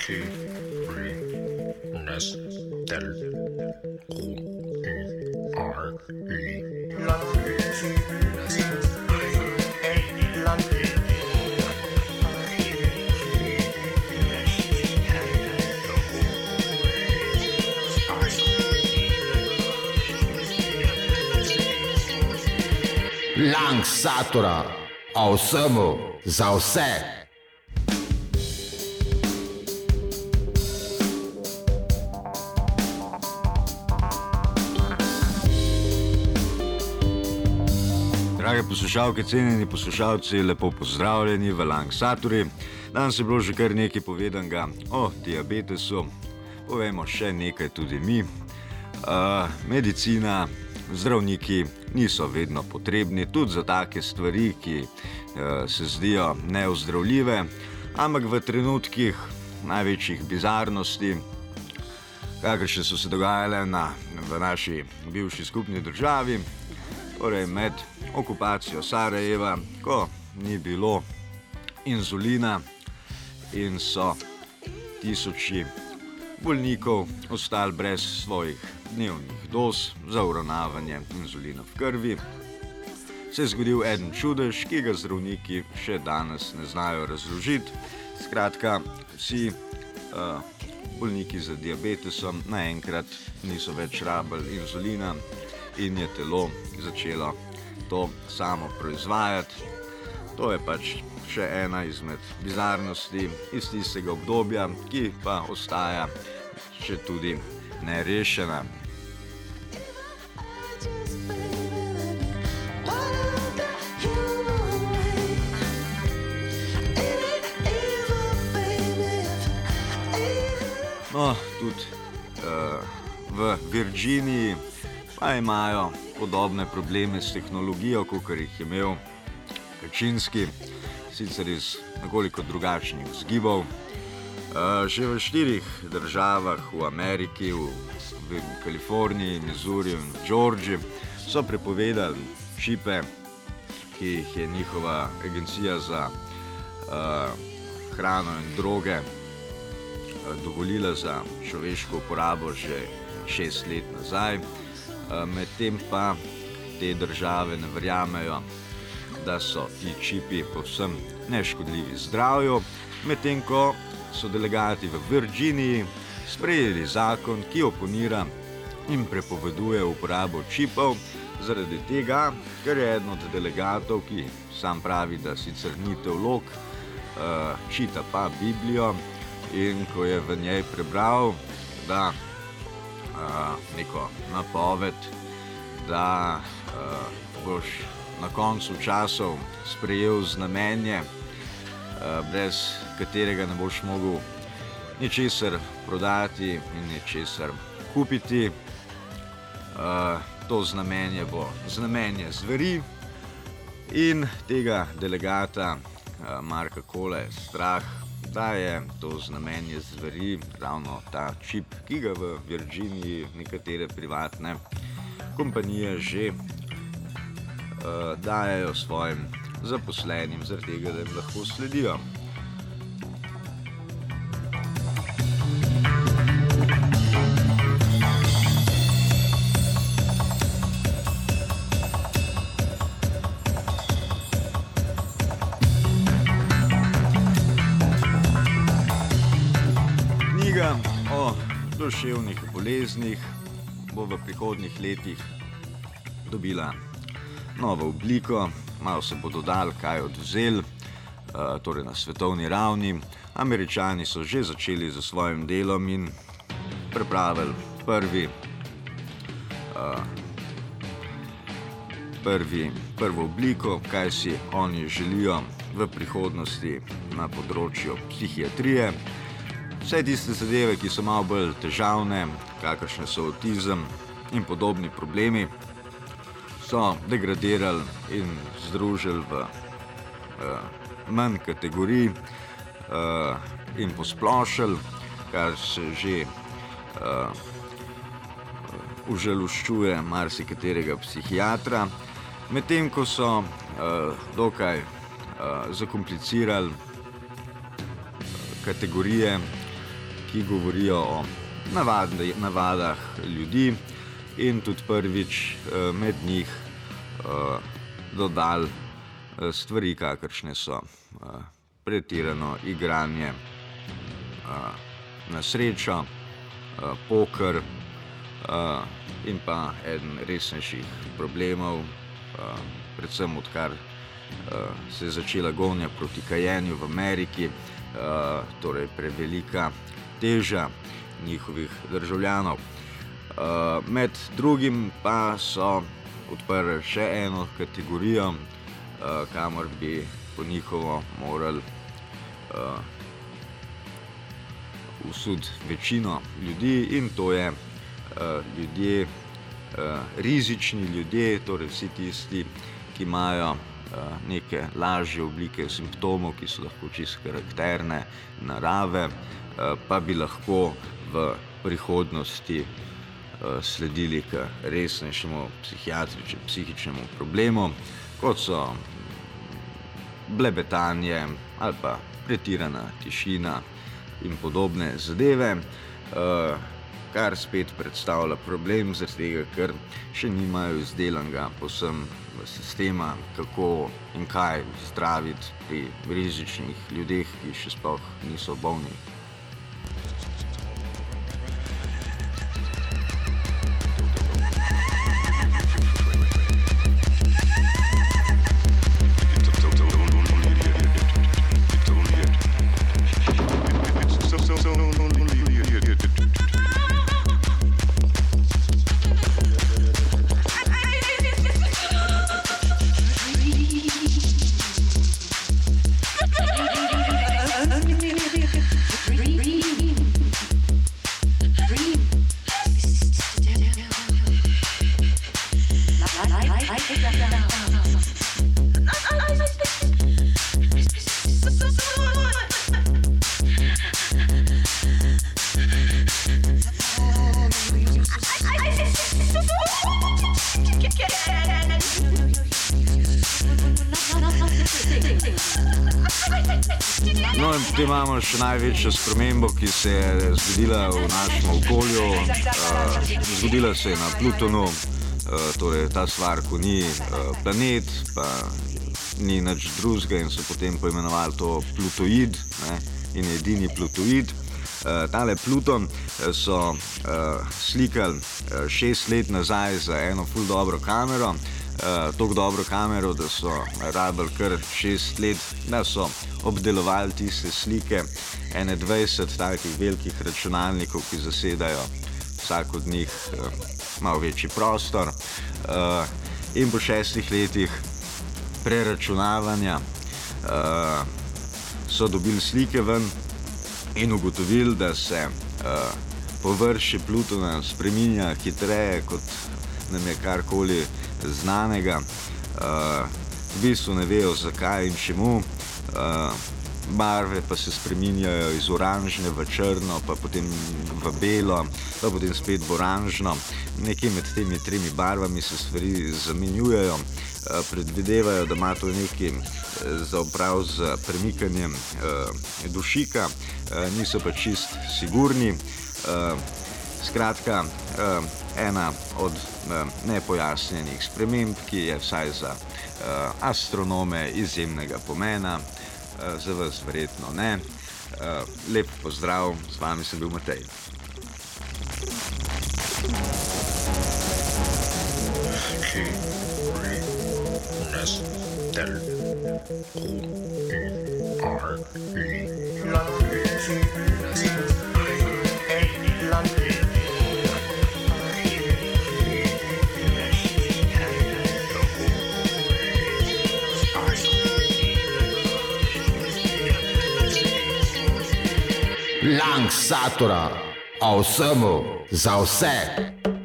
Langsatora, o vsemu, za vse. Drage poslušalke, cenjeni poslušalci, lepo pozdravljeni v Langsatori. Danes je bilo že kar nekaj povedanega o diabetesu, povemo še nekaj tudi mi. Medicina, zdravniki niso vedno potrebni, tudi za take stvari, ki se zdijo neozdravljive, ampak v trenutkih največjih bizarnosti, kakršne so se dogajale v naši bivši skupni državi, torej med okupacijo Sarajeva, ko ni bilo inzulina in so tisoči bolnikov ostali brez svojih dnevnih doz za uravnavanje inzulina v krvi, se je zgodil eden čudež, ki ga zdravniki še danes ne znajo razložiti. Skratka, vsi bolniki z diabetesom naenkrat niso več rabili inzulina in je telo začelo to samo proizvajati. To je pač še ena izmed bizarnosti iz tistega obdobja, ki pa ostaja še tudi nerešena. No, tudi v Virginiji pa imajo podobne probleme s tehnologijo, kakor jih je imel Kačinski, sicer iz nekoliko drugačnih vzgibov. Že v 4 državah, v Ameriki, v Kaliforniji, Missouriju in Georgiji so prepovedali čipe, ki jih je njihova agencija za hrano in droge dovolila za človeško uporabo že 6 let nazaj. Medtem pa te države ne verjamejo, da so ti čipi povsem neškodljivi zdravju, medtem ko so delegati v Virginiji sprejeli zakon, ki oponira in prepoveduje uporabo čipov, zaradi tega, ker je eden od delegatov, ki sam pravi, da sicer ni teolog, čita pa Biblijo, in ko je v njej prebral, da neko napoved, da boš na koncu časov sprejel znamenje, brez katerega ne boš mogel ničesar prodati in ničesar kupiti. To znamenje bo znamenje zveri in tega delegata Marka Kole strah, da je to znamenje zveri ravno ta čip, ki ga v Virginiji nekatere privatne kompanije že dajajo svojim zaposlenim, zaradi tega, da jim lahko sledijo. Knjiga o duševnih boleznih bo v prihodnjih letih dobila novo obliko, malo se bo dodal kaj odvzel, torej na svetovni ravni. Američani so že začeli z svojim delom in pripravili prvo obliko, kaj si oni želijo v prihodnosti na področju psihiatrije. Vse tiste zadeve, ki so malo bolj težavne, kakršne so avtizem in podobni problemi, so degradirali in združili v manj kategorij in posplošili, kar se že užaloščuje marsikaterega psihiatra, medtem ko so dokaj zakomplicirali kategorije ki govorijo o navadah ljudi in tudi prvič med njih dodali stvari, kakršne so pretirano igranje na srečo, poker in pa eden resnejših problemov, predvsem odkar se je začela gonja proti kajenju v Ameriki, torej prevelika teža njihovih državljanov. Med drugim pa so odprli še eno kategorijo, kamor bi po njihovo morali usuditi večino ljudi, in to je ljudje, rizični ljudje, torej vsi tisti, ki imajo neke lažje oblike simptomov, ki so lahko čisto karakterne narave, pa bi lahko v prihodnosti sledili k resnejšemu psihičnemu problemu, kot so blebetanje ali pa pretirana tišina in podobne zadeve, kar spet predstavlja problem, zaradi tega, ker še nimajo izdelanega povsem sistema, kako in kaj zdraviti pri rizičnih ljudeh, ki še sploh niso bolni. No, in potem imamo še največjo spremembo, ki se je zgodila v našem okolju. Zgodila se je na Plutonu, torej ta stvar, ko ni planet, pa ni nič drugega, in so potem poimenovali to Plutoid, ne, in edini Plutoid. Tale Pluton so slikali 6 let nazaj za eno ful dobro kamero, tako dobro kamero, da so rabili kar 6 let, da so obdelovali tiste slike, 21 takih velikih računalnikov, ki zasedajo vsak od njih malo večji prostor. In po 6 letih preračunavanja so dobili slike ven in ugotovili, da se površje Plutona spreminja hitreje, kot nam je karkoli znanega. V bistvu ne vejo, zakaj in čemu. Barve pa se spreminjajo iz oranžne v črno, pa potem v belo, pa potem spet v oranžno. Nekje med temi 3 barvami se stvari zamenjujejo. Predvidevajo, da ima to nekaj za oprav z premikanjem dušika, niso pa čist sigurni. Skratka, ena od nepojasnjenih sprememb, ki je vsaj za astronome izjemnega pomena, za vas verjetno ne. Lep pozdrav, z vami sem bil Matej. Lang Satura, o vsemu, za vse.